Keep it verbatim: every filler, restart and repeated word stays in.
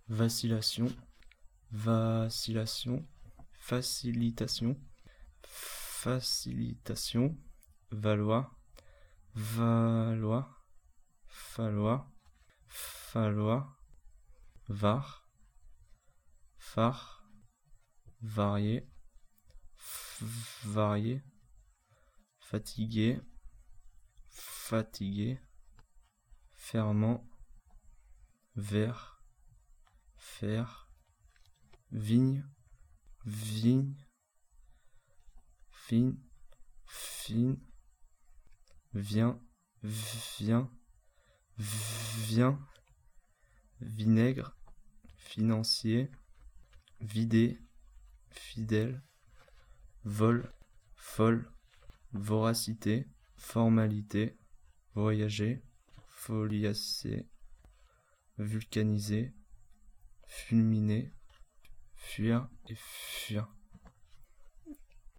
vacillation, vacillation, facilitation, facilitation, valoir, valoir, falloir, falloir, var, phare, varier, varier, fatigué, fatigué, ferment, vers, faire, vigne, vigne, fine, fine, vient, vient, vient, vinaigre, financier, vider, fidèle, vol, folle, voracité, formalité, voyager, foliacé, vulcaniser, fulminer, fuir et fuir.